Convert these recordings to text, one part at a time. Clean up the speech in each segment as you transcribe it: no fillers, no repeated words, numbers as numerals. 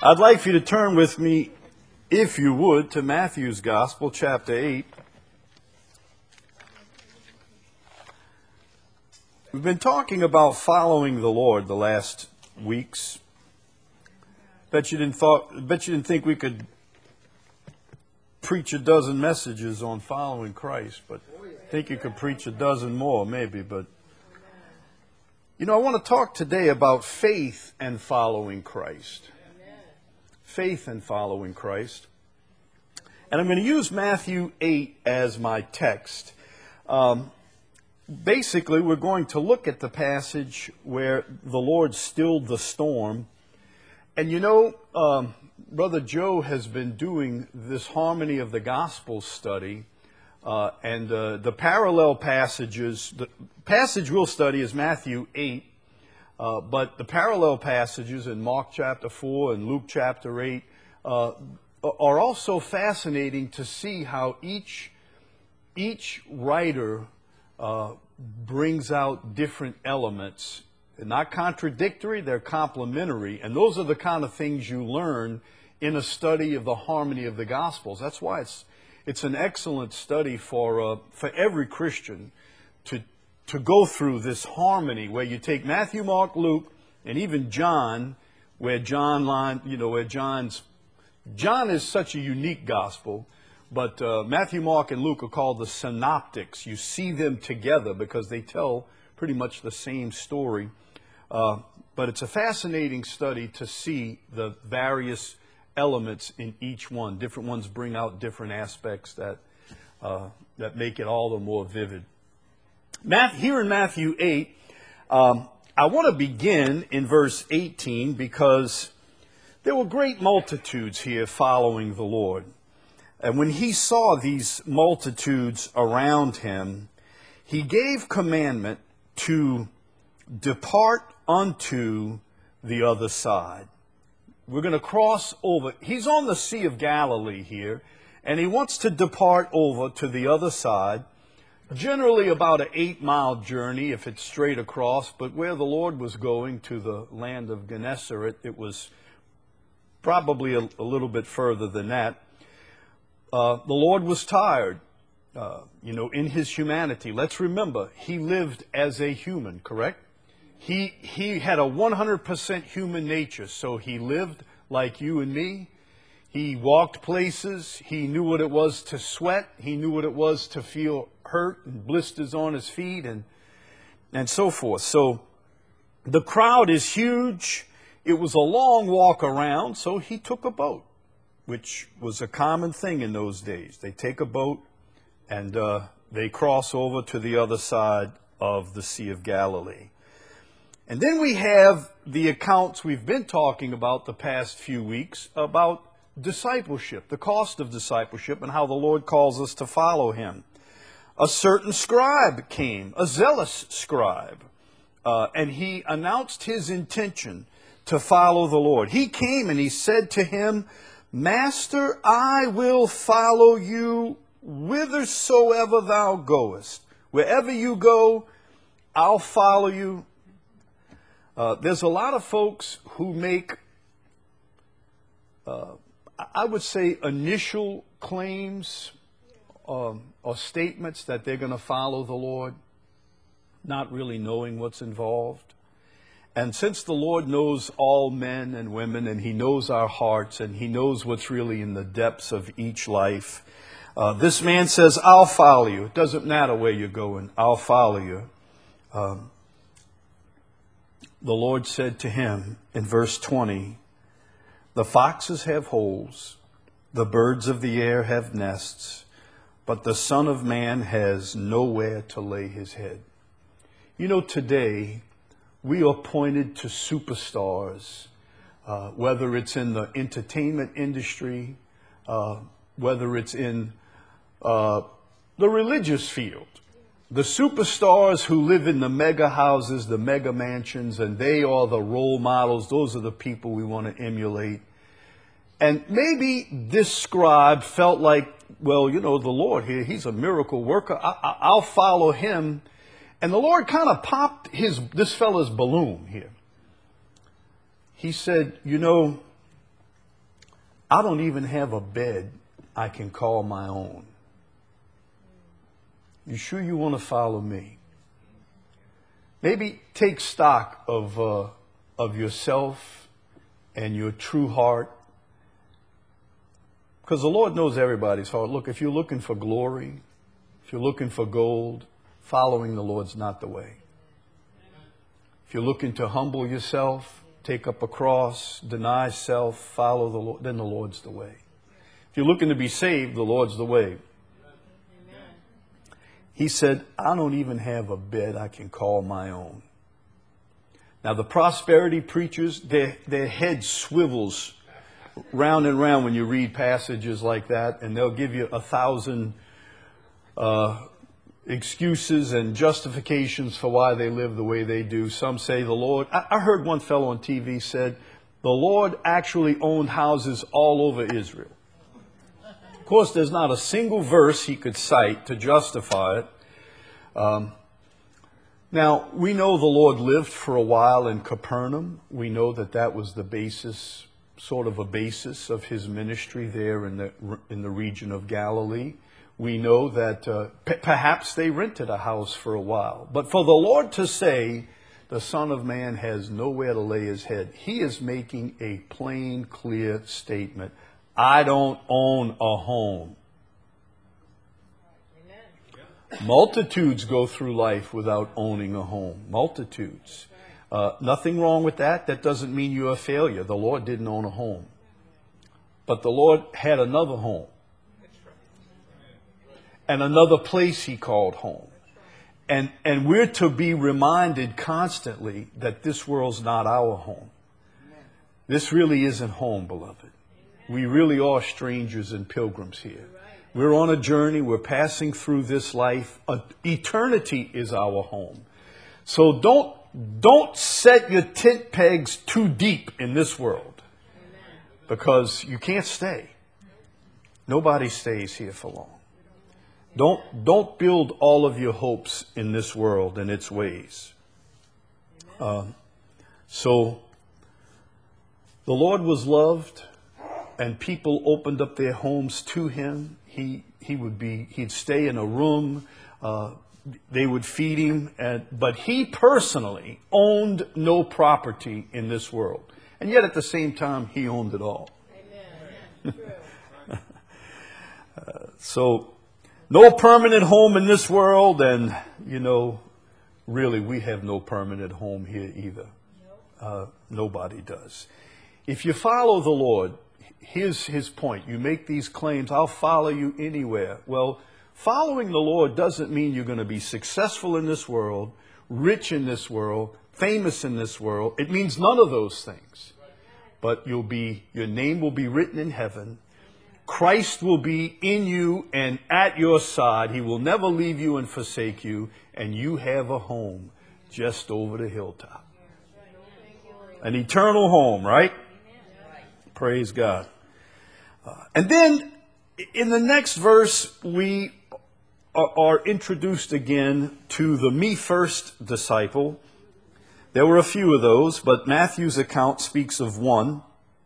I'd like for you to turn with me, if you would, to Matthew's Gospel, chapter 8. We've been talking about following the Lord the last weeks. Bet you didn't think we could preach a dozen messages on following Christ, but I think you could preach a dozen more, maybe. But I want to talk today about faith and following Christ. Faith and following Christ. And I'm going to use Matthew 8 as my text. Basically, we're going to look at the passage where the Lord stilled the storm. And Brother Joe has been doing this Harmony of the Gospel study. And the parallel passages, the passage we'll study is Matthew 8. But the parallel passages in Mark chapter 4 and Luke chapter 8 are also fascinating to see how each writer brings out different elements. They're not contradictory, they're complementary. And those are the kind of things you learn in a study of the harmony of the Gospels. That's why it's an excellent study for every Christian to go through this harmony where you take Matthew, Mark, Luke, and even John, where John is such a unique gospel, but Matthew, Mark, and Luke are called the synoptics. You see them together because they tell pretty much the same story. But it's a fascinating study to see the various elements in each one. Different ones bring out different aspects that make it all the more vivid. Here in Matthew 8, I want to begin in verse 18 because there were great multitudes here following the Lord. And when he saw these multitudes around him, he gave commandment to depart unto the other side. We're going to cross over. He's on the Sea of Galilee here, and he wants to depart over to the other side. Generally about an 8-mile journey if it's straight across, but where the Lord was going to the land of Gennesaret, it was probably a little bit further than that. The Lord was tired, in his humanity. Let's remember, he lived as a human, correct? He had a 100% human nature, so he lived like you and me. He walked places. He knew what it was to sweat. He knew what it was to feel hurt and blisters on his feet and so forth. So the crowd is huge. It was a long walk around, so he took a boat, which was a common thing in those days. They take a boat and they cross over to the other side of the Sea of Galilee. And then we have the accounts we've been talking about the past few weeks about discipleship, the cost of discipleship, and how the Lord calls us to follow him. A certain scribe came, a zealous scribe, and he announced his intention to follow the Lord. He came and he said to him, Master, I will follow you whithersoever thou goest. Wherever you go, I'll follow you. There's a lot of folks who make I would say initial claims or statements that they're going to follow the Lord, not really knowing what's involved. And since the Lord knows all men and women, and he knows our hearts, and he knows what's really in the depths of each life, this man says, I'll follow you. It doesn't matter where you're going. I'll follow you. The Lord said to him in verse 20, the foxes have holes, the birds of the air have nests, but the Son of Man has nowhere to lay his head. Today we are pointed to superstars, whether it's in the entertainment industry, whether it's in the religious field. The superstars who live in the mega houses, the mega mansions, and they are the role models. Those are the people we want to emulate. And maybe this scribe felt like, well, the Lord here, he's a miracle worker. I'll follow him. And the Lord kind of popped this fellow's balloon here. He said, I don't even have a bed I can call my own. You sure you want to follow me? Maybe take stock of yourself and your true heart. Because the Lord knows everybody's heart. Look, if you're looking for glory, if you're looking for gold, following the Lord's not the way. If you're looking to humble yourself, take up a cross, deny self, follow the Lord, then the Lord's the way. If you're looking to be saved, the Lord's the way. He said, I don't even have a bed I can call my own. Now, the prosperity preachers, their head swivels round and round when you read passages like that, and they'll give you 1,000 excuses and justifications for why they live the way they do. Some say the Lord, I heard one fellow on TV said, the Lord actually owned houses all over Israel. Of course, there's not a single verse he could cite to justify it. Now, we know the Lord lived for a while in Capernaum. We know that that was the basis, sort of a basis of his ministry there in the region of Galilee. We know that perhaps they rented a house for a while. But for the Lord to say, the Son of Man has nowhere to lay his head, he is making a plain, clear statement. I don't own a home. Amen. Multitudes go through life without owning a home. Multitudes. Nothing wrong with that. That doesn't mean you're a failure. The Lord didn't own a home. But the Lord had another home. And another place he called home. And we're to be reminded constantly that this world's not our home. This really isn't home, beloved. We really are strangers and pilgrims here. We're on a journey. We're passing through this life. Eternity is our home. So don't set your tent pegs too deep in this world, because you can't stay. Nobody stays here for long. Don't build all of your hopes in this world and its ways. So the Lord was loved, and people opened up their homes to him. He'd stay in a room. They would feed him, but he personally owned no property in this world. And yet at the same time, he owned it all. Amen. So no permanent home in this world, and, really we have no permanent home here either. Nobody does. If you follow the Lord, here's his point. You make these claims, I'll follow you anywhere. Well, following the Lord doesn't mean you're going to be successful in this world, rich in this world, famous in this world. It means none of those things. But your name will be written in heaven. Christ will be in you and at your side. He will never leave you and forsake you. And you have a home just over the hilltop. An eternal home, right? Praise God. And then in the next verse, we are introduced again to the me first disciple. There were a few of those, but Matthew's account speaks of one.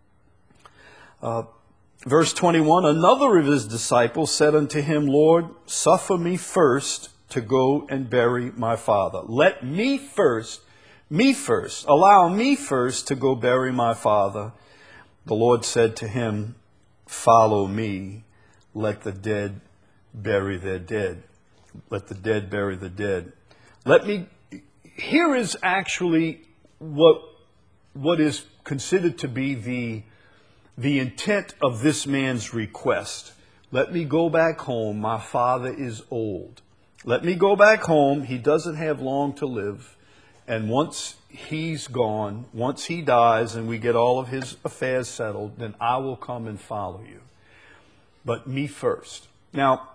Verse 21, another of his disciples said unto him, Lord, suffer me first to go and bury my father. Let me first, allow me first to go bury my father. The Lord said to him, follow me, let the dead bury their dead. Let the dead bury the dead. Here is actually what is considered to be the intent of this man's request. Let me go back home. My father is old. Let me go back home. He doesn't have long to live. And once he's gone, once he dies and we get all of his affairs settled, then I will come and follow you. But me first. Now,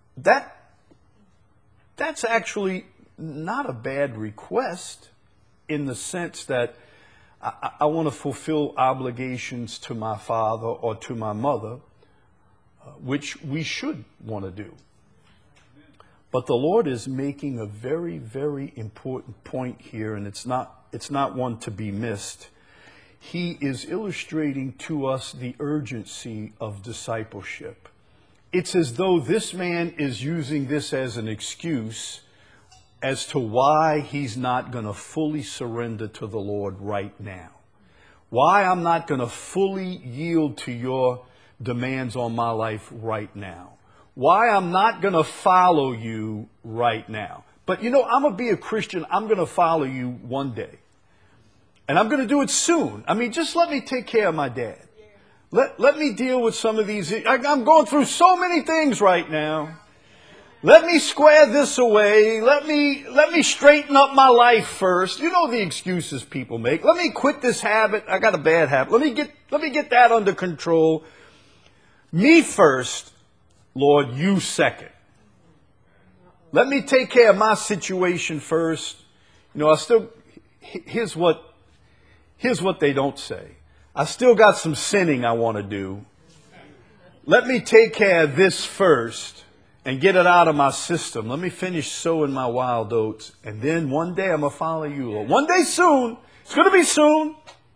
that's actually not a bad request, in the sense that I want to fulfill obligations to my father or to my mother, which we should want to do. But the Lord is making a very, very important point here, and it's not one to be missed. he is illustrating to us the urgency of discipleship. It's as though this man is using this as an excuse as to why he's not going to fully surrender to the Lord right now. Why I'm not going to fully yield to your demands on my life right now. Why I'm not going to follow you right now. But I'm going to be a Christian. I'm going to follow you one day. And I'm going to do it soon. I mean, just let me take care of my dad. Let me deal with some of these. I'm going through so many things right now. Let me square this away. Let me straighten up my life first. You know the excuses people make. Let me quit this habit. I got a bad habit. Let me get that under control. Me first, Lord, you second. Let me take care of my situation first. Here's what they don't say. I still got some sinning I want to do. Let me take care of this first and get it out of my system. Let me finish sowing my wild oats. And then one day I'm going to follow you, Lord. One day soon. It's going to be soon.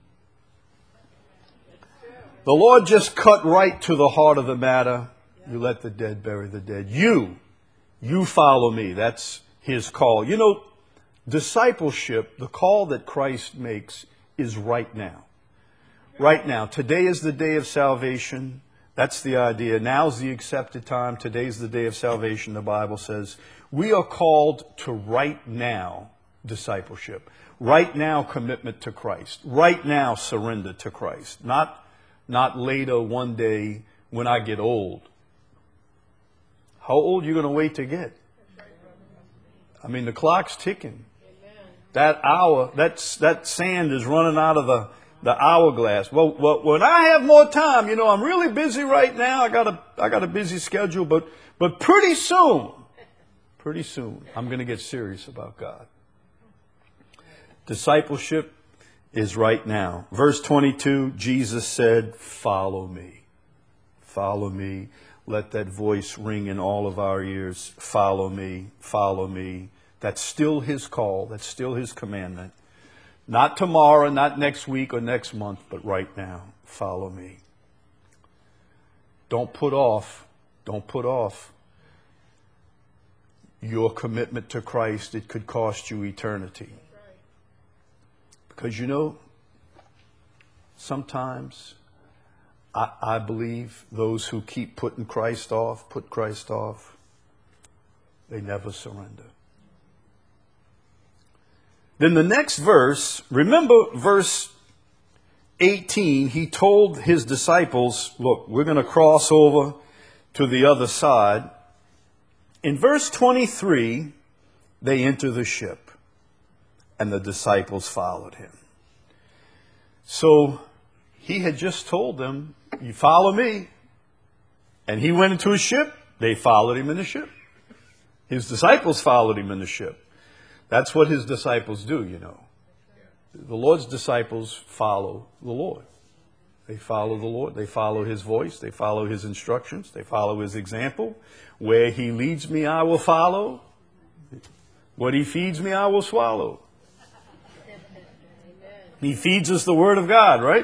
The Lord just cut right to the heart of the matter. You let the dead bury the dead. You follow me. That's his call. Discipleship, the call that Christ makes, is right now. Right now. Today is the day of salvation. That's the idea. Now's the accepted time. Today's the day of salvation, the Bible says. We are called to right now discipleship. Right now commitment to Christ. Right now surrender to Christ. Not later one day when I get old. How old are you going to wait to get? I mean, the clock's ticking. That hour, that sand is running out of the hourglass. Well, when I have more time, I'm really busy right now. I got a busy schedule, but pretty soon, I'm going to get serious about God. Discipleship is right now. Verse 22, Jesus said, "Follow me. Follow me." Let that voice ring in all of our ears. Follow me. Follow me. That's still his call. That's still his commandment. Not tomorrow, not next week or next month, but right now. Follow me. Don't put off your commitment to Christ. It could cost you eternity. Because sometimes I believe those who keep put Christ off, they never surrender. Then the next verse, remember verse 18, he told his disciples, look, we're going to cross over to the other side. In verse 23, they enter the ship, and the disciples followed him. So he had just told them, you follow me. And he went into a ship. They followed him in the ship. His disciples followed him in the ship. That's what his disciples do, The Lord's disciples follow the Lord. They follow the Lord. They follow his voice. They follow his instructions. They follow his example. Where he leads me, I will follow. What he feeds me, I will swallow. He feeds us the word of God, right?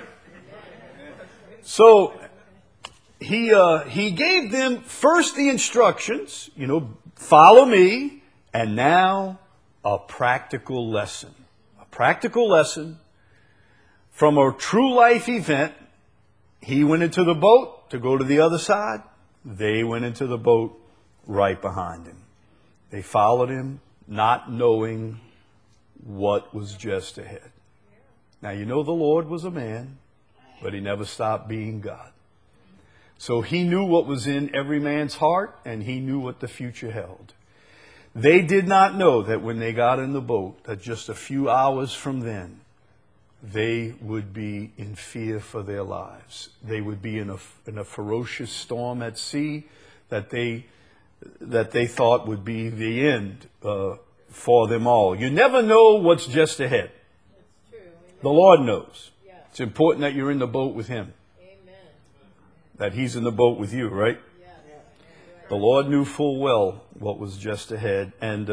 So he gave them first the instructions, follow me, and now a practical lesson. A practical lesson from a true life event. He went into the boat to go to the other side. They went into the boat right behind him. They followed him, not knowing what was just ahead. Now, the Lord was a man, but he never stopped being God. So he knew what was in every man's heart, and he knew what the future held. They did not know that when they got in the boat, that just a few hours from then, they would be in fear for their lives. They would be in a ferocious storm at sea that they thought would be the end for them all. You never know what's just ahead. The Lord knows. It's important that you're in the boat with him. That he's in the boat with you, right? The Lord knew full well what was just ahead. And,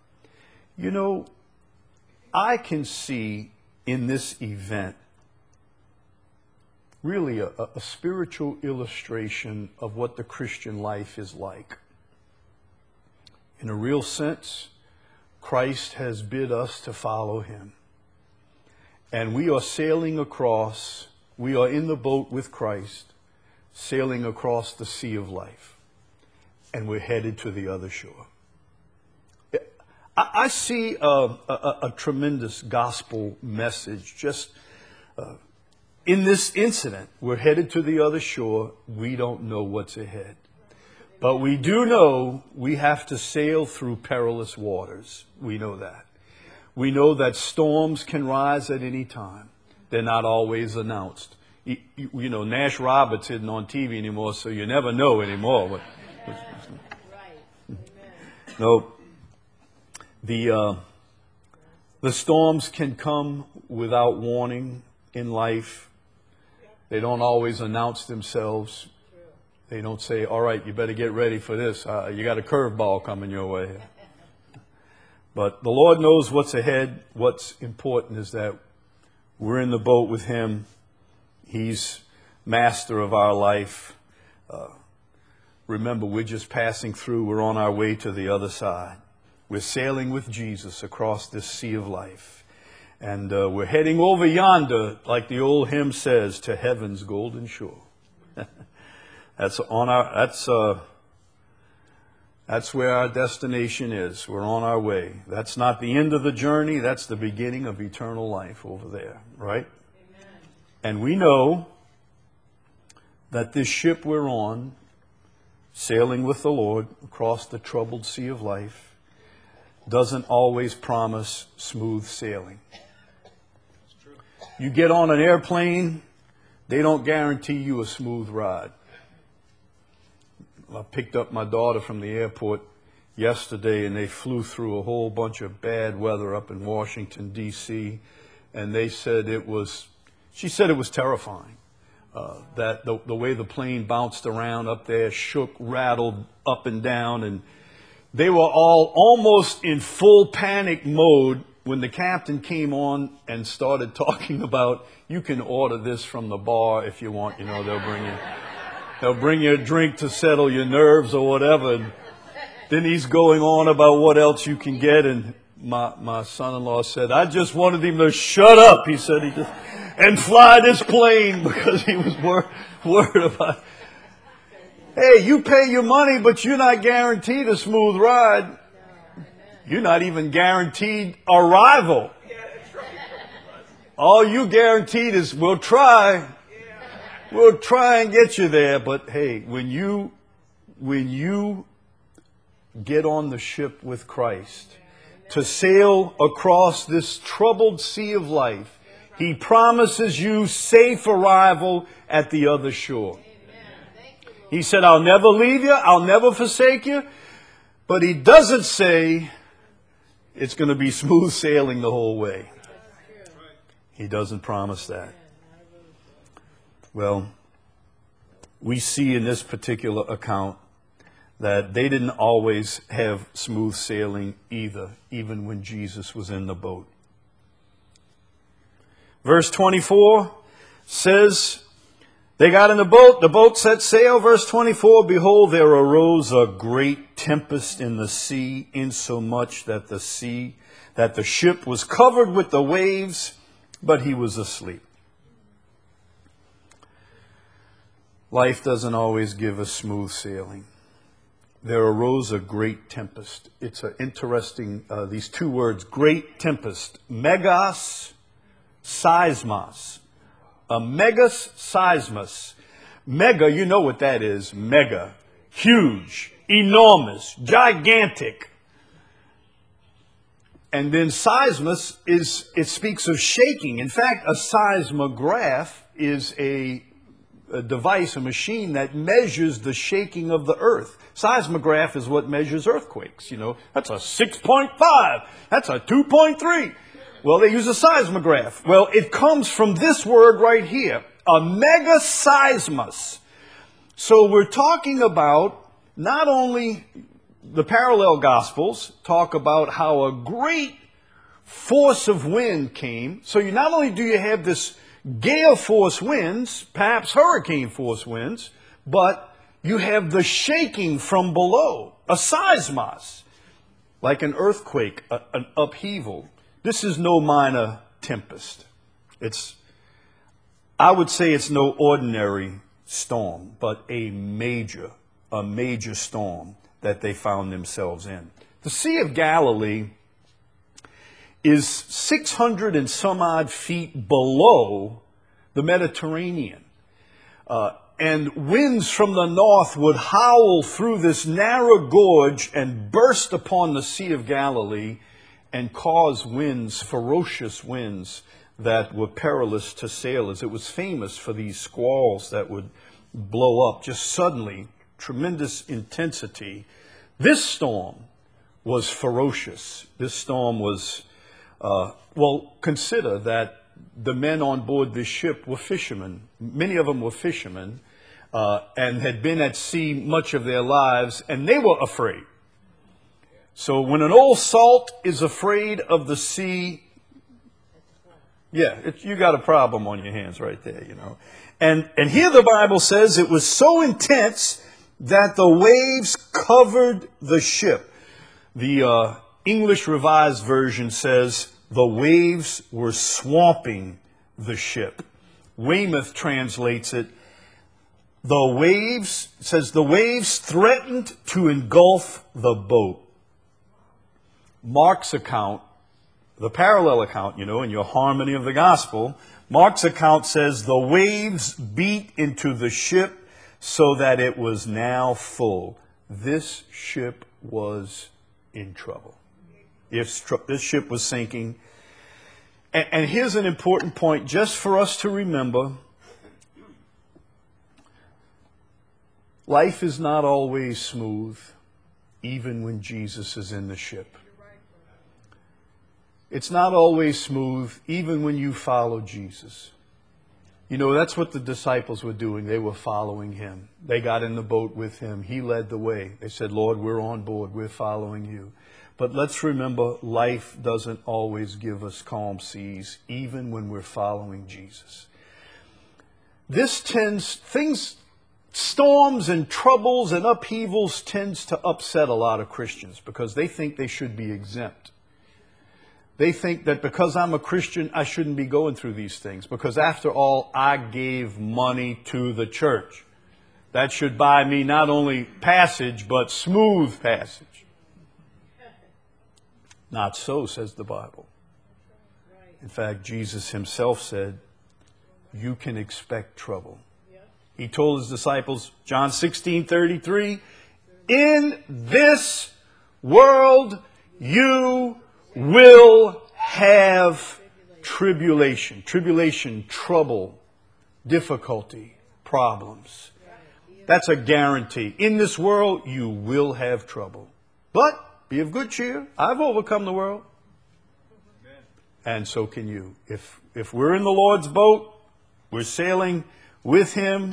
I can see in this event really a spiritual illustration of what the Christian life is like. In a real sense, Christ has bid us to follow him. And we are sailing across, we are in the boat with Christ, sailing across the sea of life. And we're headed to the other shore. I see a tremendous gospel message just in this incident. We're headed to the other shore. We don't know what's ahead. But we do know we have to sail through perilous waters. We know that. We know that storms can rise at any time. They're not always announced. You know, Nash Roberts isn't on TV anymore, so you never know anymore. No. The storms can come without warning in life. They don't always announce themselves. They don't say, all right, you better get ready for this. You got a curveball coming your way. But the Lord knows what's ahead. What's important is that we're in the boat with him. He's master of our life. Remember, we're just passing through. We're on our way to the other side. We're sailing with Jesus across this sea of life. And we're heading over yonder, like the old hymn says, to heaven's golden shore. That's where our destination is. We're on our way. That's not the end of the journey. That's the beginning of eternal life over there, right? Amen. And we know that this ship we're on, sailing with the Lord across the troubled sea of life, doesn't always promise smooth sailing. That's true. You get on an airplane, they don't guarantee you a smooth ride. I picked up my daughter from the airport yesterday, and they flew through a whole bunch of bad weather up in Washington, D.C., and she said it was terrifying, that the way the plane bounced around up there, shook, rattled up and down, and they were all almost in full panic mode when the captain came on and started talking about, you can order this from the bar if you want, they'll bring you a drink to settle your nerves or whatever. And then he's going on about what else you can get. And my son-in-law said, I just wanted him to shut up. He said, and fly this plane, because he was worried about it. Hey, you pay your money, but you're not guaranteed a smooth ride. You're not even guaranteed arrival. All you guaranteed is we'll try. We'll try and get you there. But hey, when you get on the ship with Christ to sail across this troubled sea of life, he promises you safe arrival at the other shore. He said, I'll never leave you. I'll never forsake you. But he doesn't say it's going to be smooth sailing the whole way. He doesn't promise that. Well, we see in this particular account that they didn't always have smooth sailing either, even when Jesus was in the boat. Verse 24 says, they got in the boat set sail. Verse 24, behold, there arose a great tempest in the sea, insomuch that the ship was covered with the waves, but he was asleep. Life doesn't always give us smooth sailing. There arose a great tempest. It's an interesting, these two words, great tempest. Megas, seismos. A megas, seismos. Mega, you know what that is. Mega. Huge. Enormous. Gigantic. And then seismos it speaks of shaking. In fact, a seismograph is a device, a machine that measures the shaking of the earth. Seismograph is what measures earthquakes. That's a 6.5. That's a 2.3. Well, they use a seismograph. Well, it comes from this word right here, a megaseismos. So we're talking about not only the parallel gospels talk about how a great force of wind came. So not only do you have this gale force winds, perhaps hurricane force winds, but you have the shaking from below, a seismos, like an earthquake, an upheaval. This is no minor tempest. I would say it's no ordinary storm, but a major storm that they found themselves in. The Sea of Galilee is 600 and some odd feet below the Mediterranean. And winds from the north would howl through this narrow gorge and burst upon the Sea of Galilee and cause winds, ferocious winds, that were perilous to sailors. It was famous for these squalls that would blow up just suddenly, tremendous intensity. This storm was ferocious. This storm was, consider that the men on board this ship were fishermen. Many of them were fishermen and had been at sea much of their lives, and they were afraid. So when an old salt is afraid of the sea, you got a problem on your hands right there, you know. And here the Bible says it was so intense that the waves covered the ship. The English Revised Version says the waves were swamping the ship. Weymouth translates it, the waves threatened to engulf the boat. Mark's account, the parallel account, in your harmony of the gospel, Mark's account says the waves beat into the ship so that it was now full. This ship was in trouble. This ship was sinking. And here's an important point just for us to remember. Life is not always smooth, even when Jesus is in the ship. It's not always smooth, even when you follow Jesus. That's what the disciples were doing. They were following him. They got in the boat with him. He led the way. They said, Lord, we're on board. We're following you. But let's remember, life doesn't always give us calm seas, even when we're following Jesus. Storms and troubles and upheavals tends to upset a lot of Christians because they think they should be exempt. They think that because I'm a Christian, I shouldn't be going through these things. Because after all, I gave money to the church. That should buy me not only passage, but smooth passage. Not so, says the Bible. In fact, Jesus himself said, you can expect trouble. He told his disciples, John 16:33, in this world you will have tribulation. Tribulation, trouble, difficulty, problems. That's a guarantee. In this world, you will have trouble. But be of good cheer. I've overcome the world. And so can you. If we're in the Lord's boat, we're sailing with him.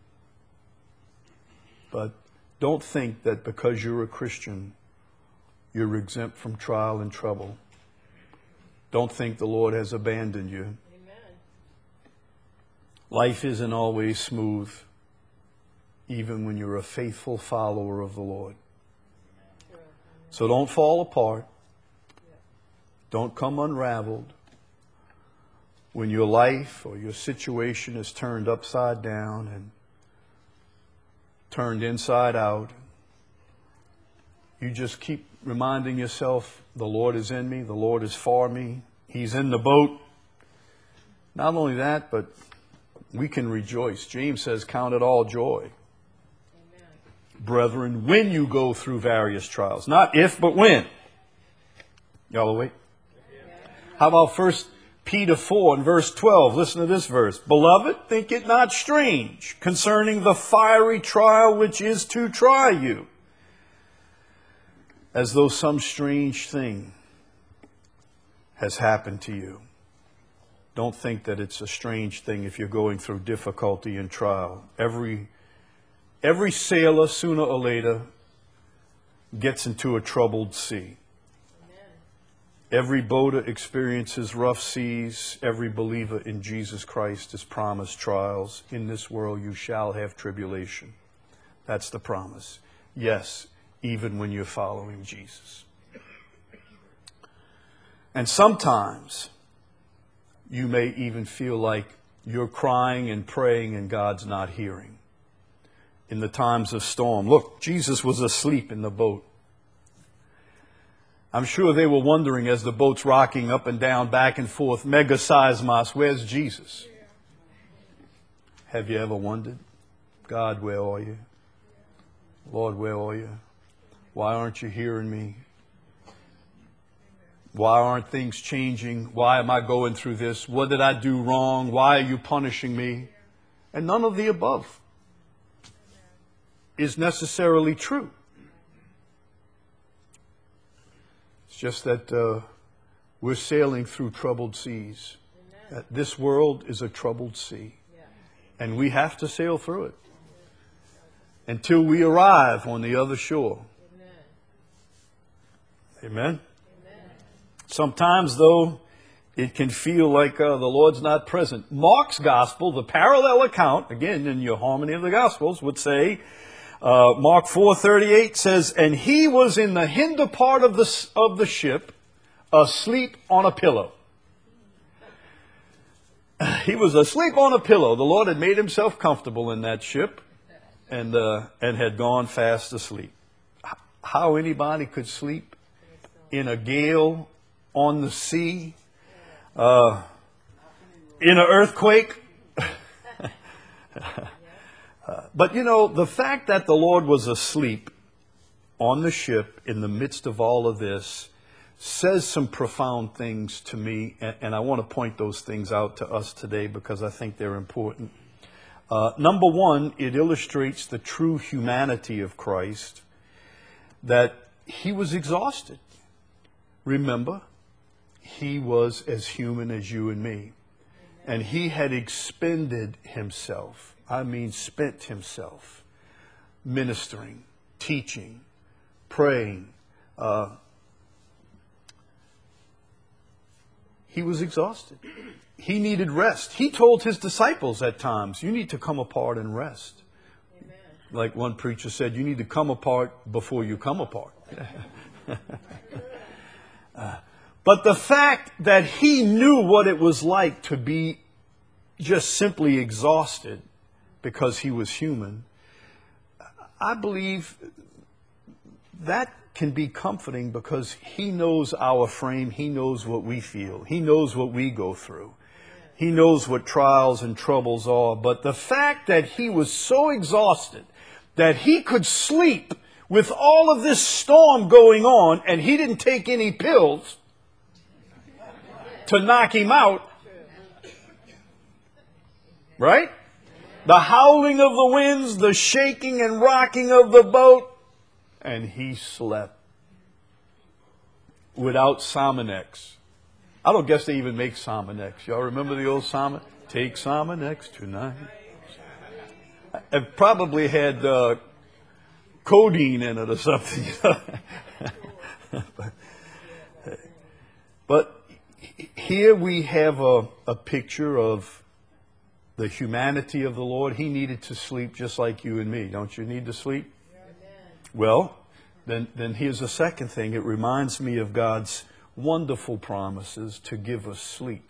But don't think that because you're a Christian, you're exempt from trial and trouble. Don't think the Lord has abandoned you. Amen. Life isn't always smooth, even when you're a faithful follower of the Lord. So don't fall apart. Don't come unraveled. When your life or your situation is turned upside down and turned inside out, you just keep reminding yourself, the Lord is in me, the Lord is for me, he's in the boat. Not only that, but we can rejoice. James says, count it all joy. Amen. Brethren, when you go through various trials. Not if, but when. Y'all awake? Yeah. How about 1 Peter 4 and verse 12? Listen to this verse. Beloved, think it not strange concerning the fiery trial which is to try you, as though some strange thing has happened to you. Don't think that it's a strange thing if you're going through difficulty and trial. Every sailor, sooner or later, gets into a troubled sea. Amen. Every boater experiences rough seas. Every believer in Jesus Christ is promised trials. In this world you shall have tribulation. That's the promise. Yes, even when you're following Jesus. And sometimes you may even feel like you're crying and praying and God's not hearing. In the times of storm. Look, Jesus was asleep in the boat. I'm sure they were wondering as the boat's rocking up and down, back and forth, megaseismos, where's Jesus? Have you ever wondered? God, where are you? Lord, where are you? Why aren't you hearing me? Why aren't things changing? Why am I going through this? What did I do wrong? Why are you punishing me? And none of the above is necessarily true. It's just that we're sailing through troubled seas. This world is a troubled sea. And we have to sail through it until we arrive on the other shore. Amen? Sometimes, though, it can feel like the Lord's not present. Mark's gospel, the parallel account, again, in your harmony of the gospels, would say, Mark 4:38 says, and he was in the hinder part of the ship, asleep on a pillow. He was asleep on a pillow. The Lord had made himself comfortable in that ship and had gone fast asleep. How anybody could sleep in a gale, on the sea, in an earthquake. But you know, the fact that the Lord was asleep on the ship in the midst of all of this says some profound things to me, and I want to point those things out to us today because I think they're important. Number one, it illustrates the true humanity of Christ, that he was exhausted. Remember, he was as human as you and me, and he had expended himself. I mean, spent himself ministering, teaching, praying. He was exhausted. He needed rest. He told his disciples at times, you need to come apart and rest. Amen. Like one preacher said, you need to come apart before you come apart. But the fact that he knew what it was like to be just simply exhausted because he was human, I believe that can be comforting because he knows our frame. He knows what we feel. He knows what we go through. He knows what trials and troubles are. But the fact that he was so exhausted that he could sleep with all of this storm going on and he didn't take any pills to knock him out, right? The howling of the winds, the shaking and rocking of the boat, and he slept without Sominex. I don't guess they even make Sominex. Y'all remember the old Sominex? Take Sominex tonight. It probably had codeine in it or something. But here we have a picture of the humanity of the Lord. He needed to sleep just like you and me. Don't you need to sleep? Well, then here's a second thing. It reminds me of God's wonderful promises to give us sleep.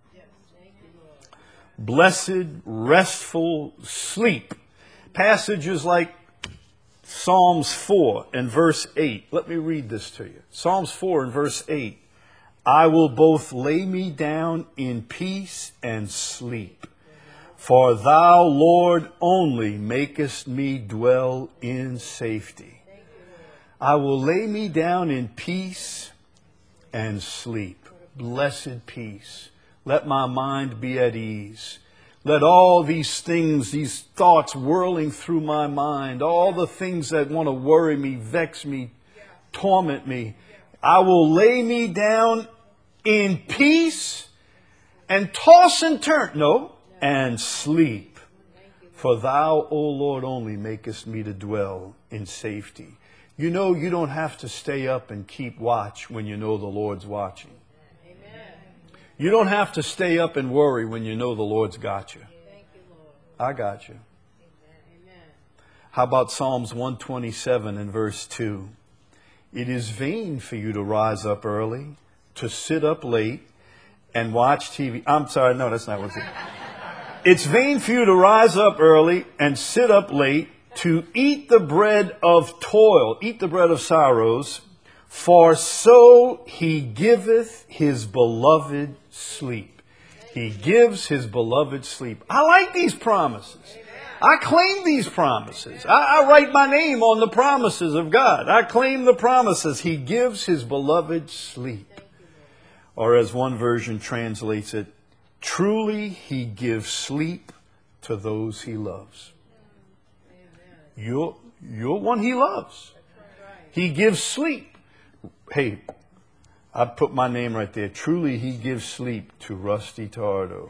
Blessed, restful sleep. Passages like Psalms 4 and verse 8. Let me read this to you. Psalms 4 and verse 8. I will both lay me down in peace and sleep. For thou, Lord, only makest me dwell in safety. I will lay me down in peace and sleep. Blessed peace. Let my mind be at ease. Let all these things, these thoughts whirling through my mind, all the things that want to worry me, vex me, torment me, I will lay me down in peace and toss and turn. No. And sleep. For thou, O Lord, only makest me to dwell in safety. You know you don't have to stay up and keep watch when you know the Lord's watching. Amen. You don't have to stay up and worry when you know the Lord's got you. Thank you, Lord. I got you. Amen. How about Psalms 127 and verse 2? It is vain for you to rise up early, to sit up late, and watch TV. I'm sorry, no, that's not what's it. It's vain for you to rise up early and sit up late, to eat the bread of toil, eat the bread of sorrows, for so he giveth his beloved sleep. He gives his beloved sleep. I like these promises. I claim these promises. I write my name on the promises of God. I claim the promises. He gives his beloved sleep. Or as one version translates it, truly he gives sleep to those he loves. You're one he loves. He gives sleep. Hey, I put my name right there. Truly he gives sleep to Rusty Tardo.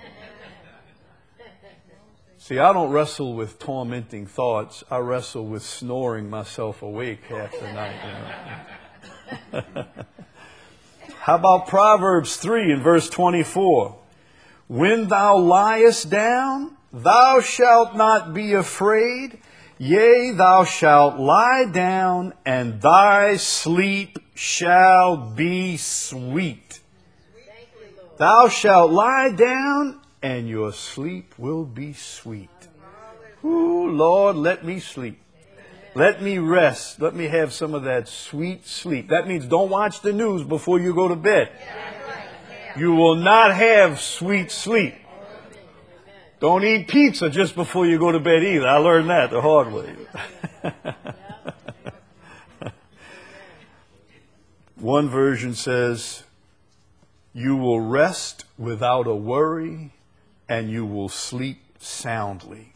See, I don't wrestle with tormenting thoughts. I wrestle with snoring myself awake half the night. You know? How about Proverbs 3 and verse 24? When thou liest down, thou shalt not be afraid. Yea, thou shalt lie down, and thy sleep shall be sweet. Thou shalt lie down, and your sleep will be sweet. Ooh, Lord, let me sleep. Let me rest. Let me have some of that sweet sleep. That means don't watch the news before you go to bed. You will not have sweet sleep. Don't eat pizza just before you go to bed either. I learned that the hard way. One version says, you will rest without a worry and you will sleep soundly.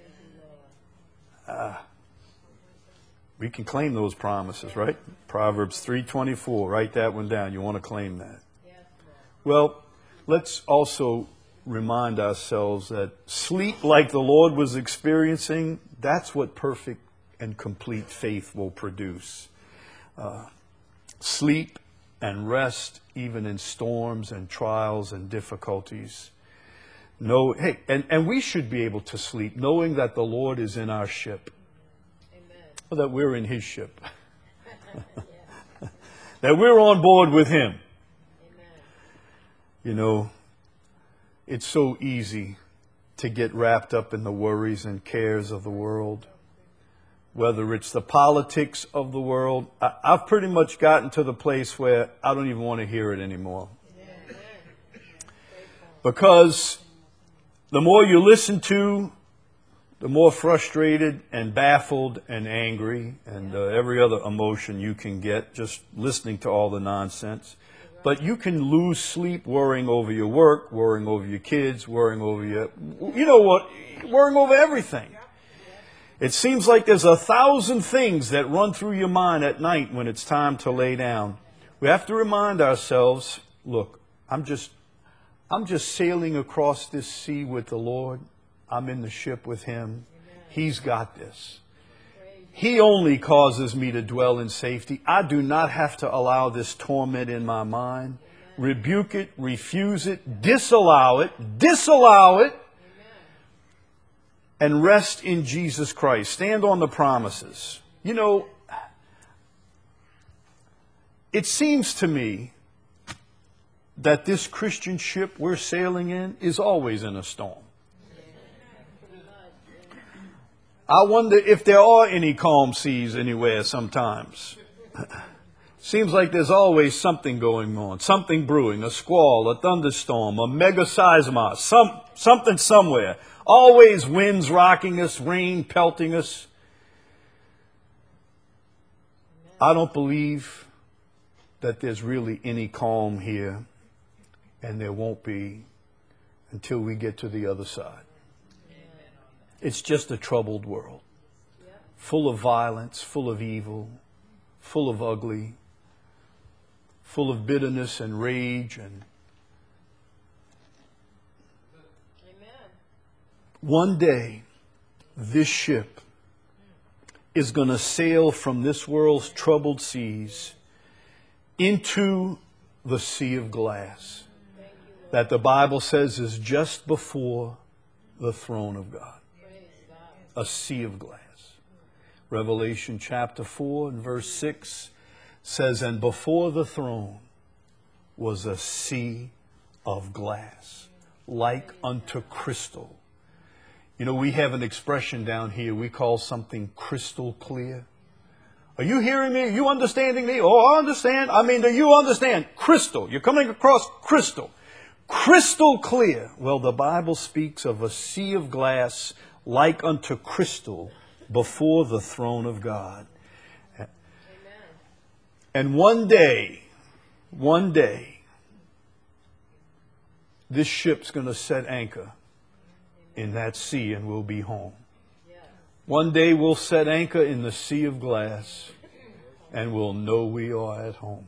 We can claim those promises, right? Proverbs 3:24. Write that one down. You want to claim that. Well, let's also remind ourselves that sleep like the Lord was experiencing, that's what perfect and complete faith will produce. Sleep and rest even in storms and trials and difficulties. And we should be able to sleep knowing that the Lord is in our ship. Amen. That we're in his ship. That we're on board with him. Amen. You know, it's so easy to get wrapped up in the worries and cares of the world. Whether it's the politics of the world, I've pretty much gotten to the place where I don't even want to hear it anymore. Because the more you listen to, the more frustrated and baffled and angry and every other emotion you can get just listening to all the nonsense. But you can lose sleep worrying over your work, worrying over your kids, worrying over worrying over everything. It seems like there's 1,000 things that run through your mind at night when it's time to lay down. We have to remind ourselves, look, I'm just sailing across this sea with the Lord. I'm in the ship with him. He's got this. He only causes me to dwell in safety. I do not have to allow this torment in my mind. Rebuke it, refuse it, disallow it, and rest in Jesus Christ. Stand on the promises. You know, it seems to me that this Christian ship we're sailing in is always in a storm. I wonder if there are any calm seas anywhere sometimes. Seems like there's always something going on, something brewing, a squall, a thunderstorm, a megaseismos, something somewhere. Always winds rocking us, rain pelting us. I don't believe that there's really any calm here, and there won't be until we get to the other side. It's just a troubled world, full of violence, full of evil, full of ugly, full of bitterness and rage. And one day, this ship is going to sail from this world's troubled seas into the sea of glass that the Bible says is just before the throne of God. A sea of glass. Revelation chapter 4 and verse 6 says, and before the throne was a sea of glass, like unto crystal. You know, we have an expression down here we call something crystal clear. Are you hearing me? Are you understanding me? Oh, I understand. I mean, do you understand? Crystal. You're coming across crystal. Crystal clear. Well, the Bible speaks of a sea of glass like unto crystal before the throne of God. Amen. And one day, this ship's going to set anchor in that sea and we'll be home. One day we'll set anchor in the sea of glass and we'll know we are at home.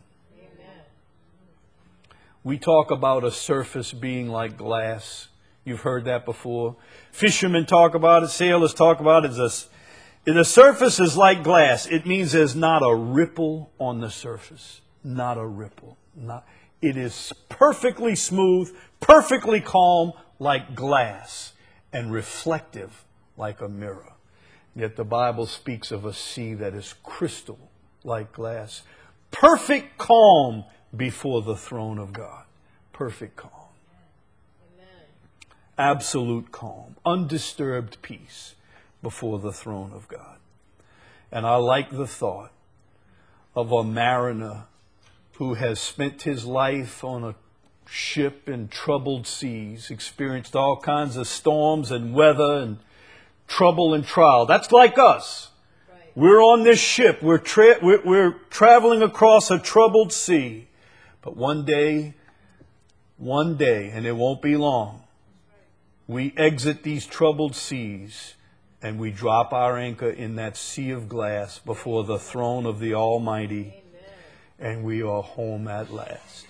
We talk about a surface being like glass. You've heard that before. Fishermen talk about it. Sailors talk about it. The surface is like glass. It means there's not a ripple on the surface. Not a ripple. It is perfectly smooth, perfectly calm like glass, and reflective like a mirror. Yet the Bible speaks of a sea that is crystal like glass. Perfect calm before the throne of God. Perfect calm. Amen. Absolute calm. Undisturbed peace before the throne of God. And I like the thought of a mariner who has spent his life on a ship in troubled seas, experienced all kinds of storms and weather and trouble and trial. That's like us. Right. We're on this ship. We're traveling across a troubled sea. But one day, and it won't be long, we exit these troubled seas and we drop our anchor in that sea of glass before the throne of the Almighty. Amen. And we are home at last.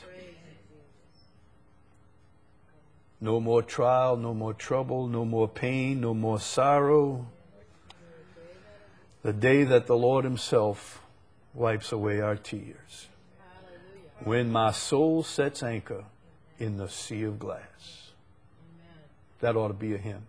No more trial, no more trouble, no more pain, no more sorrow. The day that the Lord Himself wipes away our tears. When my soul sets anchor in the sea of glass. That ought to be a hymn.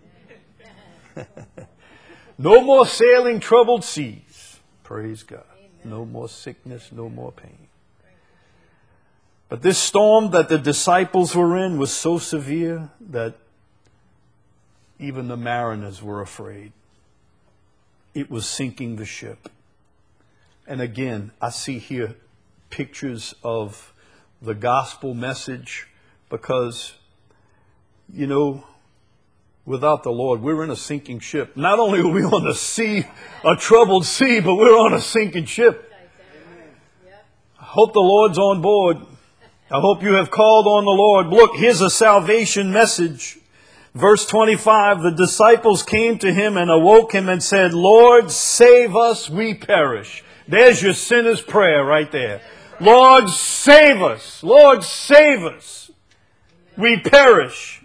No more sailing troubled seas. Praise God. No more sickness, no more pain. But this storm that the disciples were in was so severe that even the mariners were afraid. It was sinking the ship. And again, I see here pictures of the gospel message because, you know, without the Lord, we're in a sinking ship. Not only are we on the sea, a troubled sea, but we're on a sinking ship. I hope the Lord's on board. I hope you have called on the Lord. Look, here's a salvation message. Verse 25, the disciples came to Him and awoke Him and said, Lord, save us, we perish. There's your sinner's prayer right there. Lord, save us. Lord, save us. We perish.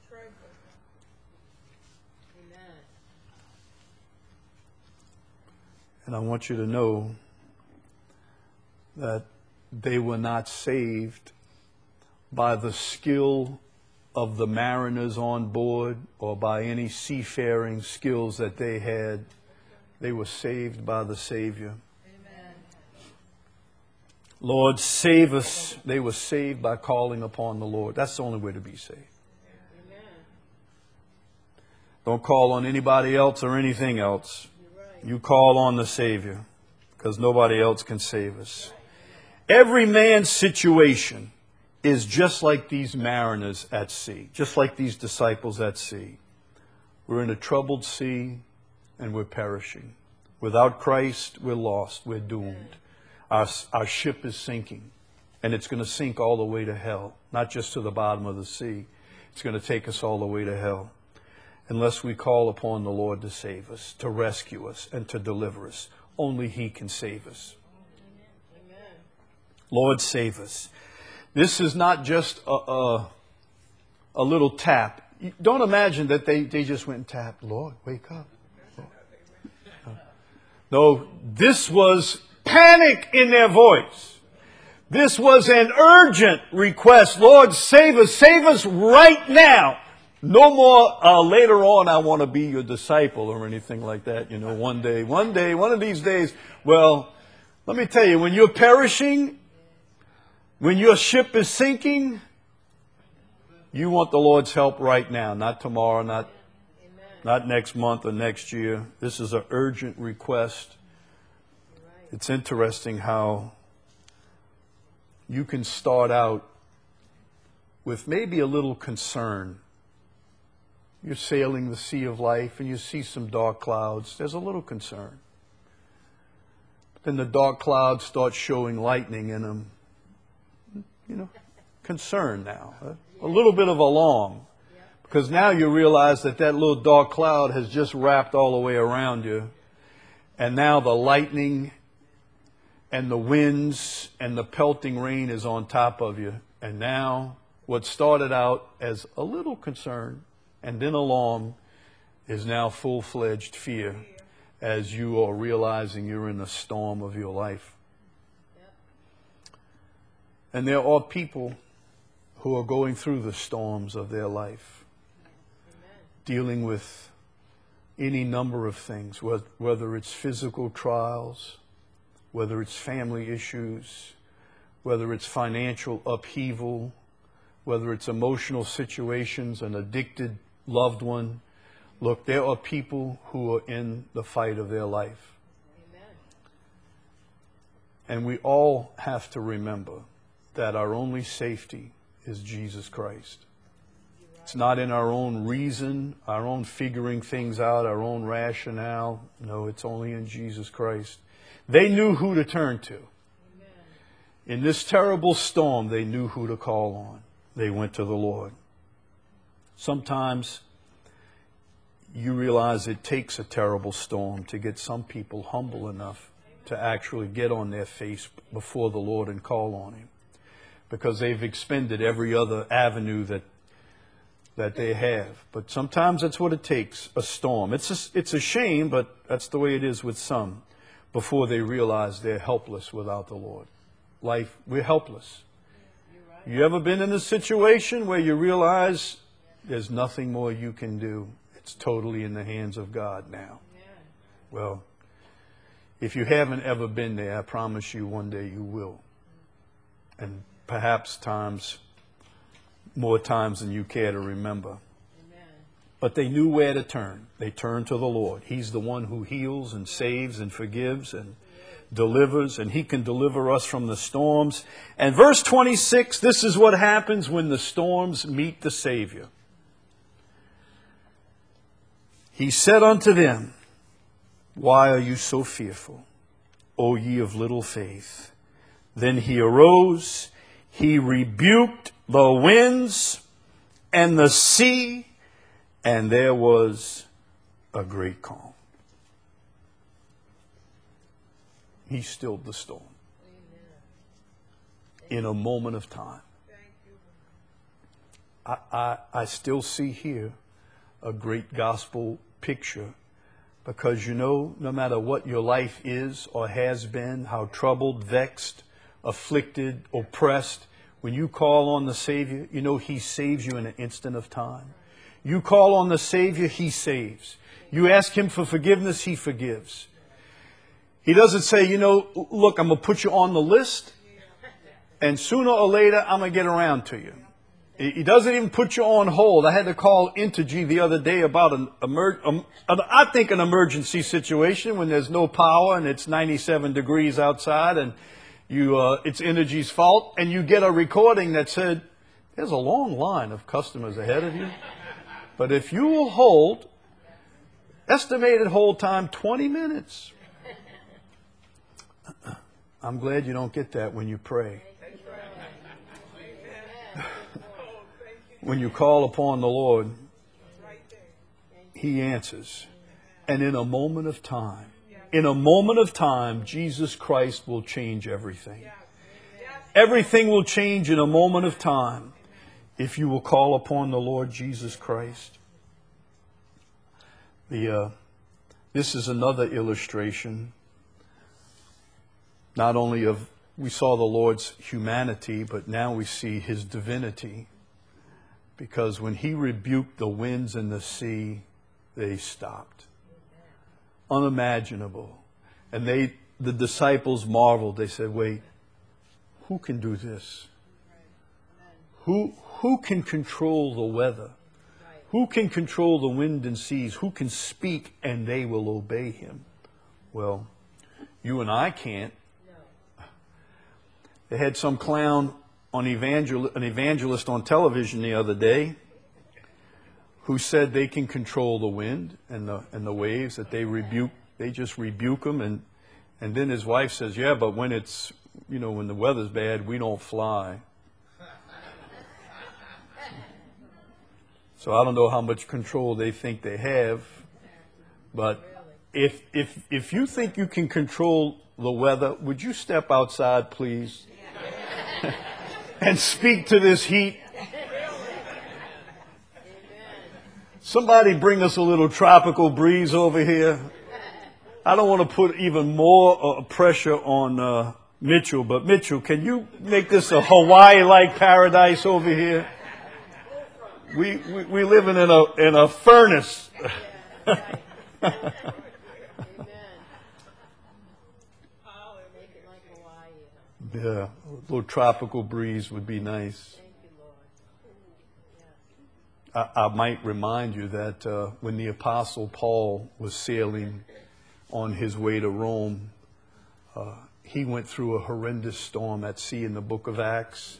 And I want you to know that they were not saved by the skill of the mariners on board or by any seafaring skills that they had. They were saved by the Savior. Amen. Lord, save us. They were saved by calling upon the Lord. That's the only way to be saved. Amen. Don't call on anybody else or anything else. Right. You call on the Savior because nobody else can save us. Every man's situation is just like these mariners at sea, just like these disciples at sea. We're in a troubled sea and we're perishing. Without Christ, we're lost, we're doomed. Our ship is sinking, and it's going to sink all the way to hell, not just to the bottom of the sea. It's going to take us all the way to hell unless we call upon the Lord to save us, to rescue us, and to deliver us. Only He can save us. Lord, save us. This is not just a little tap. Don't imagine that they just went and tapped. Lord, wake up. No, this was panic in their voice. This was an urgent request. Lord, save us right now. No more later on, I want to be your disciple or anything like that. You know, one day, one of these days. Well, let me tell you, when you're perishing, when your ship is sinking, you want the Lord's help right now, not tomorrow, not next month or next year. This is an urgent request. It's interesting how you can start out with maybe a little concern. You're sailing the sea of life and you see some dark clouds. There's a little concern. But then the dark clouds start showing lightning in them. You know, concern now. A little bit of alarm. Because now you realize that little dark cloud has just wrapped all the way around you. And now the lightning and the winds and the pelting rain is on top of you. And now what started out as a little concern and then alarm is now full-fledged fear as you are realizing you're in the storm of your life. And there are people who are going through the storms of their life, dealing with any number of things, whether it's physical trials, whether it's family issues, whether it's financial upheaval, whether it's emotional situations, an addicted loved one. Look, there are people who are in the fight of their life. Amen. And we all have to remember that our only safety is Jesus Christ. It's not in our own reason, our own figuring things out, our own rationale. No, it's only in Jesus Christ. They knew who to turn to. Amen. In this terrible storm, they knew who to call on. They went to the Lord. Sometimes you realize it takes a terrible storm to get some people humble enough to actually get on their face before the Lord and call on Him, because they've expended every other avenue that they have. But sometimes that's what it takes, a storm. It's a shame, but that's the way it is with some, before they realize they're helpless without the Lord. Life, we're helpless. You ever been in a situation where you realize there's nothing more you can do? It's totally in the hands of God now. Well, if you haven't ever been there, I promise you one day you will. And perhaps more times than you care to remember. But they knew where to turn. They turned to the Lord. He's the one who heals and saves and forgives and delivers, and He can deliver us from the storms. And verse 26, this is what happens when the storms meet the Savior. He said unto them, Why are you so fearful, O ye of little faith? Then He arose, He rebuked the winds and the sea, and there was a great calm. He stilled the storm. In a moment of time. I still see here a great gospel picture, because no matter what your life is or has been, how troubled, vexed, afflicted, oppressed, when you call on the Savior, He saves you in an instant of time. You call on the Savior, He saves. You ask Him for forgiveness, He forgives. He doesn't say, look, I'm going to put you on the list, and sooner or later, I'm going to get around to you. He doesn't even put you on hold. I had to call Intergy the other day about an emergency situation when there's no power and it's 97 degrees outside, and it's Intergy's fault, and you get a recording that said, there's a long line of customers ahead of you. But if you will hold, estimated hold time 20 minutes. I'm glad you don't get that when you pray. When you call upon the Lord, He answers. And in a moment of time, Jesus Christ will change everything. Everything will change in a moment of time if you will call upon the Lord Jesus Christ. This is another illustration not only we saw the Lord's humanity, but now we see his divinity. Because when he rebuked the winds and the sea, they stopped. Unimaginable. And the disciples marveled. They said, wait, who can do this? Who can control the weather? Who can control the wind and seas? Who can speak and they will obey him? Well, you and I can't. They had some clown on an evangelist on television the other day who said they can control the wind and the waves, that they just rebuke them, and then his wife says, yeah, but when when the weather's bad, we don't fly. So I don't know how much control they think they have, but if you think you can control the weather, would you step outside, please? And speak to this heat. Somebody bring us a little tropical breeze over here. I don't want to put even more pressure on Mitchell, but Mitchell, can you make this a Hawaii-like paradise over here? We living in a furnace. Yeah, a little tropical breeze would be nice. I might remind you that when the Apostle Paul was sailing on his way to Rome, he went through a horrendous storm at sea in the book of Acts.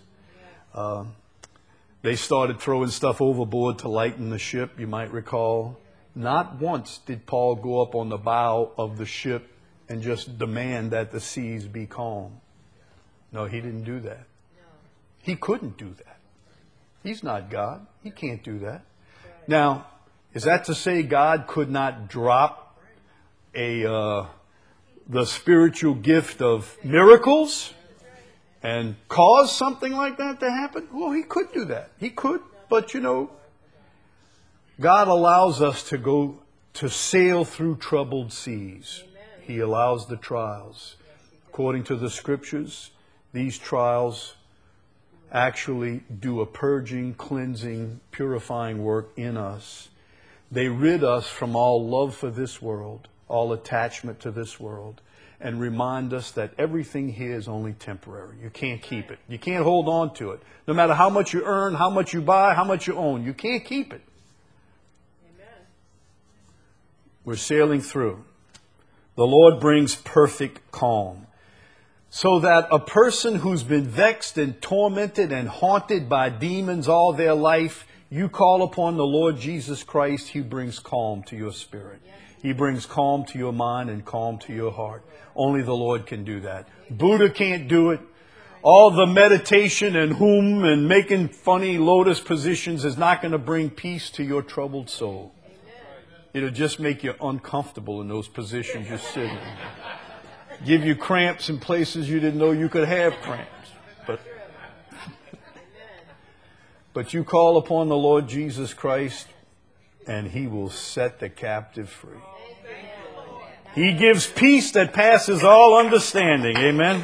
They started throwing stuff overboard to lighten the ship, you might recall. Not once did Paul go up on the bow of the ship and just demand that the seas be calm. No, he didn't do that. He couldn't do that. He's not God. He can't do that. Now, is that to say God could not drop the spiritual gift of miracles and cause something like that to happen? Well, he could do that. He could. But, God allows us to sail through troubled seas. He allows the trials. According to the scriptures, these trials actually do a purging, cleansing, purifying work in us. They rid us from all love for this world, all attachment to this world, and remind us that everything here is only temporary. You can't keep it. You can't hold on to it. No matter how much you earn, how much you buy, how much you own, you can't keep it. Amen. We're sailing through. The Lord brings perfect calm, so that a person who's been vexed and tormented and haunted by demons all their life, you call upon the Lord Jesus Christ, He brings calm to your spirit. He brings calm to your mind and calm to your heart. Only the Lord can do that. Buddha can't do it. All the meditation and making funny lotus positions is not going to bring peace to your troubled soul. It'll just make you uncomfortable in those positions you're sitting in. Give you cramps in places you didn't know you could have cramps. But you call upon the Lord Jesus Christ, and He will set the captive free. He gives peace that passes all understanding. Amen.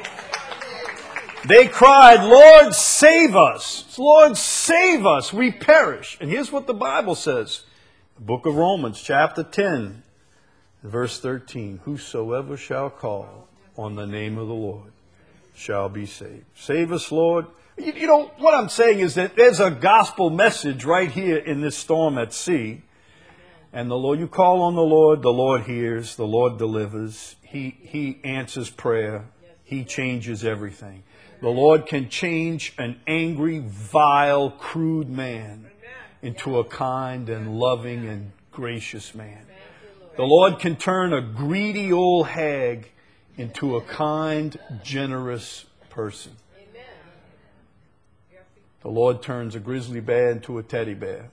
They cried, Lord, save us. Lord, save us. We perish. And here's what the Bible says. The book of Romans, chapter 10. Verse 13, whosoever shall call on the name of the Lord shall be saved. Save us, Lord. What I'm saying is that there's a gospel message right here in this storm at sea. And the Lord, you call on the Lord hears, the Lord delivers. He answers prayer. He changes everything. The Lord can change an angry, vile, crude man into a kind and loving and gracious man. The Lord can turn a greedy old hag into a kind, generous person. The Lord turns a grizzly bear into a teddy bear.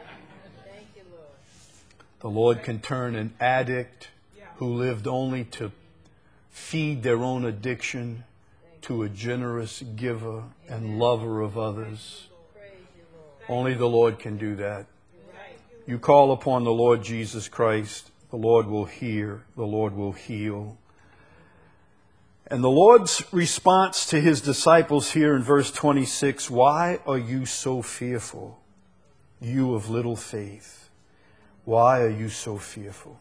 The Lord can turn an addict who lived only to feed their own addiction to a generous giver and lover of others. Only the Lord can do that. You call upon the Lord Jesus Christ. The Lord will hear. The Lord will heal. And the Lord's response to his disciples here in verse 26, why are you so fearful, you of little faith? Why are you so fearful?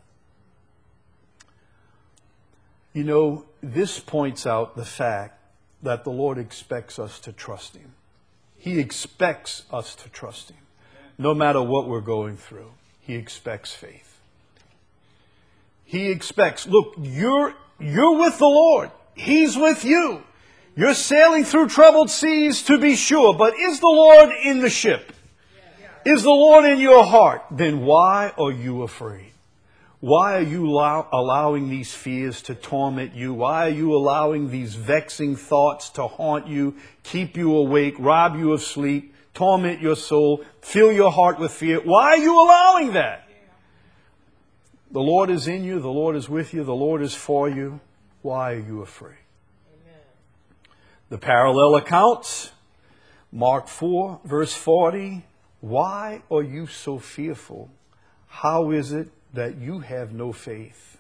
You know, this points out the fact that the Lord expects us to trust him. He expects us to trust him. No matter what we're going through, he expects faith. He expects, look, you're with the Lord. He's with you. You're sailing through troubled seas, to be sure, but is the Lord in the ship? Is the Lord in your heart? Then why are you afraid? Why are you allowing these fears to torment you? Why are you allowing these vexing thoughts to haunt you, keep you awake, rob you of sleep, torment your soul, fill your heart with fear? Why are you allowing that? The Lord is in you. The Lord is with you. The Lord is for you. Why are you afraid? Amen. The parallel accounts, Mark 4, verse 40. Why are you so fearful? How is it that you have no faith?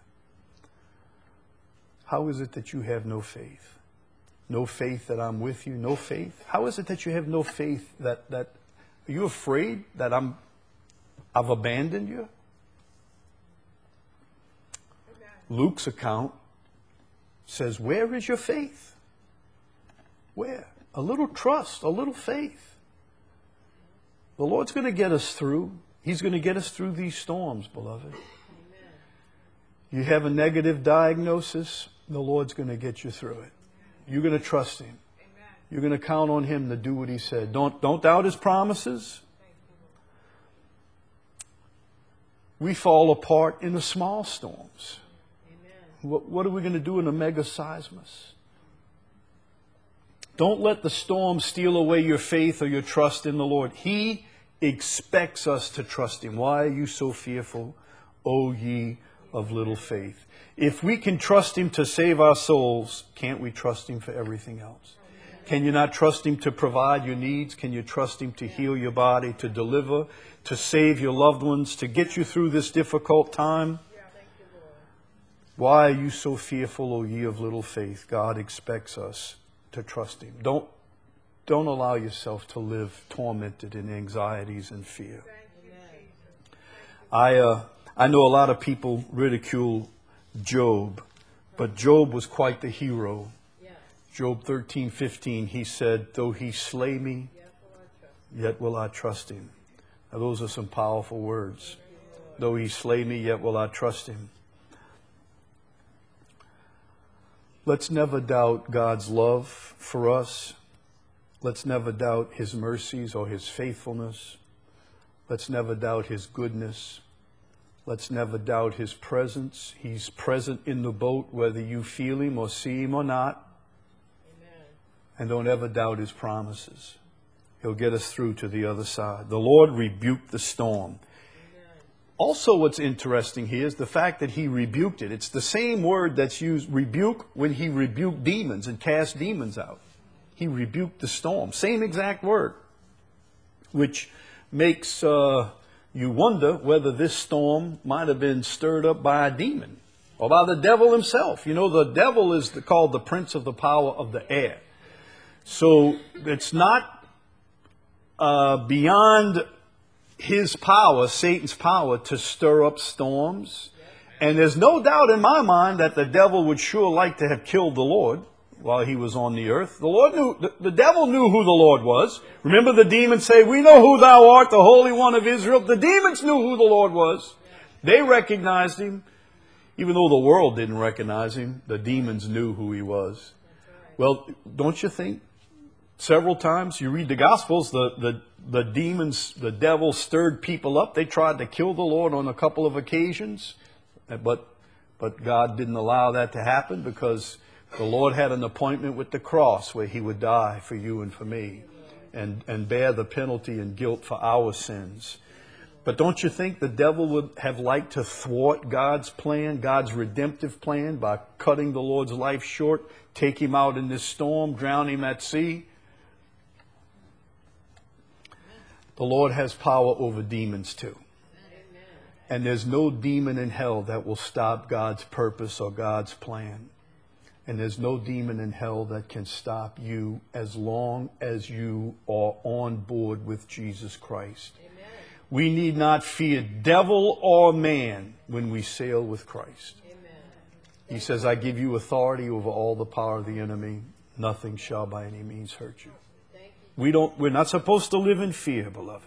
How is it that you have no faith? No faith that I'm with you? No faith? How is it that you have no faith that are you afraid that I've abandoned you? Luke's account says, where is your faith? Where? A little trust, a little faith. The Lord's going to get us through. He's going to get us through these storms, beloved. Amen. You have a negative diagnosis, the Lord's going to get you through it. You're going to trust him. Amen. You're going to count on him to do what he said. Don't doubt his promises. We fall apart in the small storms. What are we going to do in a mega seismus? Don't let the storm steal away your faith or your trust in the Lord. He expects us to trust him. Why are you so fearful, O ye of little faith? If we can trust him to save our souls, can't we trust him for everything else? Can you not trust him to provide your needs? Can you trust him to heal your body, to deliver, to save your loved ones, to get you through this difficult time? Why are you so fearful, O ye of little faith? God expects us to trust him. Don't allow yourself to live tormented in anxieties and fear. I know a lot of people ridicule Job, but Job was quite the hero. Job 13:15, he said, though he slay me, yet will I trust him. Now, those are some powerful words. Though he slay me, yet will I trust him. Let's never doubt God's love for us. Let's never doubt his mercies or his faithfulness. Let's never doubt his goodness. Let's never doubt his presence. He's present in the boat, whether you feel him or see him or not. Amen. And don't ever doubt his promises. He'll get us through to the other side. The Lord rebuked the storm. Also, what's interesting here is the fact that he rebuked it. It's the same word that's used, rebuke, when he rebuked demons and cast demons out. He rebuked the storm. Same exact word. Which makes you wonder whether this storm might have been stirred up by a demon or by the devil himself. You know, the devil is called the prince of the power of the air. So it's not beyond his power, Satan's power, to stir up storms. And there's no doubt in my mind that the devil would sure like to have killed the Lord while he was on the earth. The devil knew who the Lord was. Remember the demons say, we know who thou art, the Holy One of Israel. The demons knew who the Lord was. They recognized him. Even though the world didn't recognize him, the demons knew who he was. Well, don't you think? Several times you read the Gospels, the demons, the devil stirred people up. They tried to kill the Lord on a couple of occasions, but God didn't allow that to happen because the Lord had an appointment with the cross where he would die for you and for me and bear the penalty and guilt for our sins. But don't you think the devil would have liked to thwart God's plan, God's redemptive plan, by cutting the Lord's life short, take him out in this storm, drown him at sea? The Lord has power over demons too. And there's no demon in hell that will stop God's purpose or God's plan. And there's no demon in hell that can stop you as long as you are on board with Jesus Christ. Amen. We need not fear devil or man when we sail with Christ. Amen. He says, I give you authority over all the power of the enemy. Nothing shall by any means hurt you. We're not supposed to live in fear, beloved.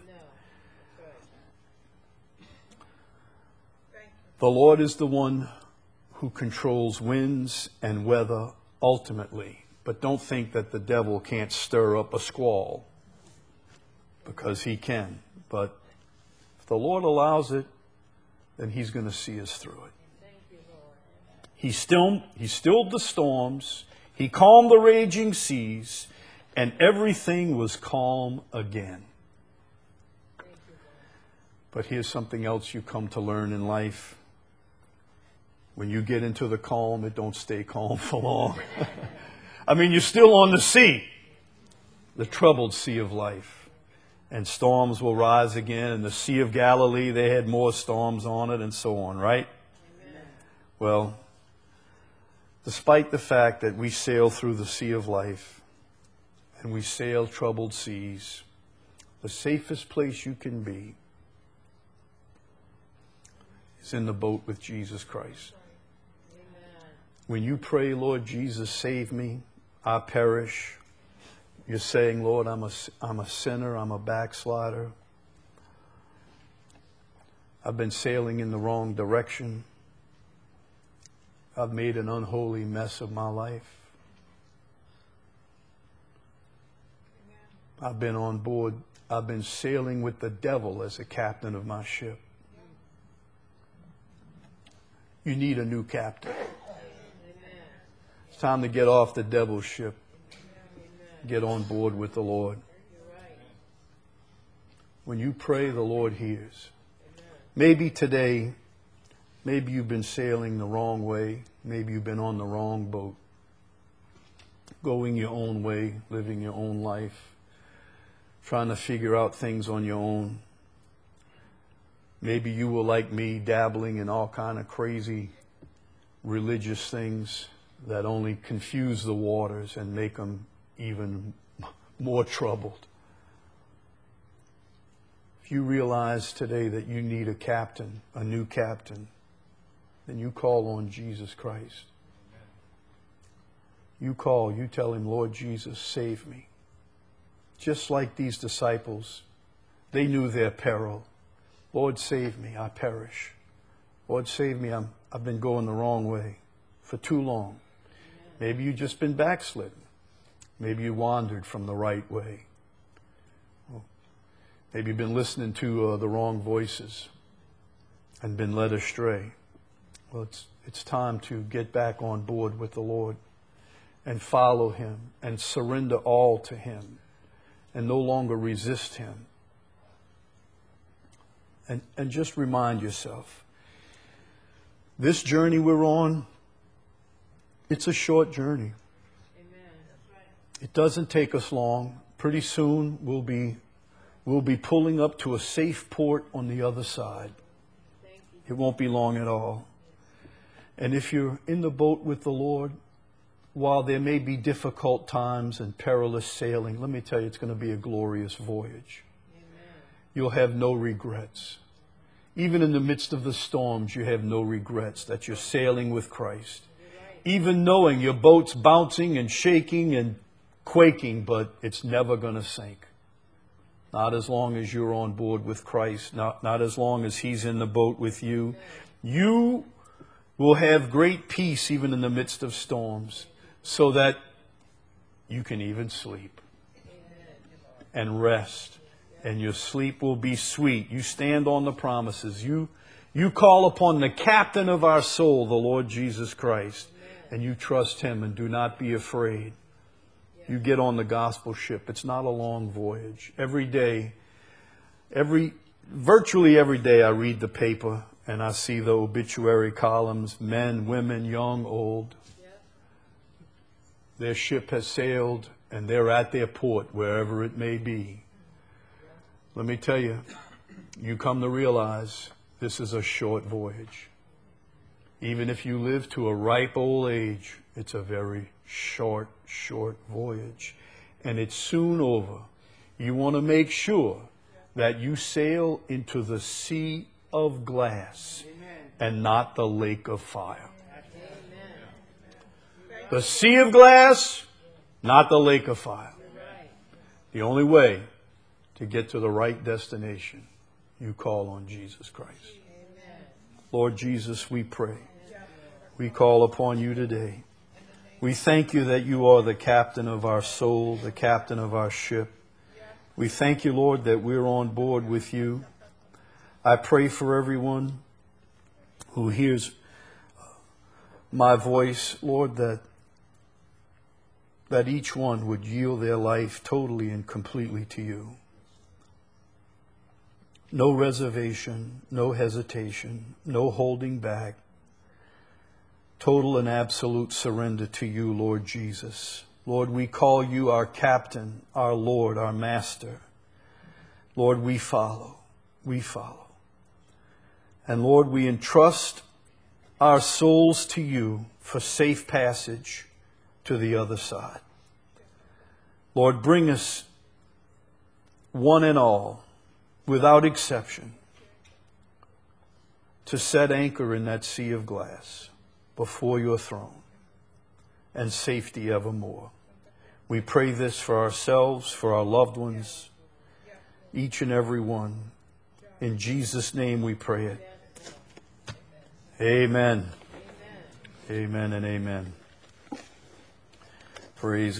The Lord is the one who controls winds and weather ultimately. But don't think that the devil can't stir up a squall, because he can. But if the Lord allows it, then he's going to see us through it. He stilled the storms. He calmed the raging seas, and everything was calm again. But here's something else you come to learn in life. When you get into the calm, it don't stay calm for long. I mean, you're still on the sea, the troubled sea of life. And storms will rise again. And the Sea of Galilee, they had more storms on it and so on, right? Amen. Well, despite the fact that we sail through the sea of life and we sail troubled seas, the safest place you can be is in the boat with Jesus Christ. Amen. When you pray, Lord Jesus, save me, I perish, you're saying, Lord, I'm a sinner, I'm a backslider. I've been sailing in the wrong direction. I've made an unholy mess of my life. I've been on board. I've been sailing with the devil as a captain of my ship. You need a new captain. It's time to get off the devil's ship. Get on board with the Lord. When you pray, the Lord hears. Maybe today, maybe you've been sailing the wrong way. Maybe you've been on the wrong boat. Going your own way, living your own life. Trying to figure out things on your own. Maybe you were like me, dabbling in all kind of crazy religious things that only confuse the waters and make them even more troubled. If you realize today that you need a captain, a new captain, then you call on Jesus Christ. You call, you tell him, Lord Jesus, save me. Just like these disciples, they knew their peril. Lord, save me, I perish. Lord, save me, I've been going the wrong way for too long. Maybe you've just been backslidden. Maybe you wandered from the right way. Maybe you've been listening to the wrong voices and been led astray. Well, it's time to get back on board with the Lord and follow him and surrender all to him and no longer resist him. And just remind yourself, this journey we're on, it's a short journey. It doesn't take us long. Pretty soon we'll be pulling up to a safe port on the other side. It won't be long at all. And if you're in the boat with the Lord, while there may be difficult times and perilous sailing, let me tell you, it's going to be a glorious voyage. You'll have no regrets. Even in the midst of the storms, you have no regrets that you're sailing with Christ. Even knowing your boat's bouncing and shaking and quaking, but it's never going to sink. Not as long as you're on board with Christ, not as long as he's in the boat with you. You will have great peace even in the midst of storms, so that you can even sleep and rest, and your sleep will be sweet. You stand on the promises. You call upon the captain of our soul, the Lord Jesus Christ, and you trust him and do not be afraid. You get on the gospel ship. It's not a long voyage. Every day, virtually every day I read the paper and I see the obituary columns, men, women, young, old. Their ship has sailed and they're at their port, wherever it may be. Let me tell you, you come to realize this is a short voyage. Even if you live to a ripe old age, It's a very short voyage. And it's soon over. You want to make sure that you sail into the sea of glass and not the lake of fire. The sea of glass, not the lake of fire. The only way to get to the right destination, you call on Jesus Christ. Lord Jesus, we pray. We call upon you today. We thank you that you are the captain of our soul, the captain of our ship. We thank you, Lord, that we're on board with you. I pray for everyone who hears my voice, Lord, that each one would yield their life totally and completely to you. No reservation, no hesitation, no holding back. Total and absolute surrender to you, Lord Jesus. Lord, we call you our captain, our Lord, our master. Lord, we follow. We follow. And Lord, we entrust our souls to you for safe passage to the other side. Lord, bring us one and all, without exception, to set anchor in that sea of glass before your throne and safety evermore. We pray this for ourselves, for our loved ones, each and every one. In Jesus' name we pray it. Amen. Amen and amen. Praise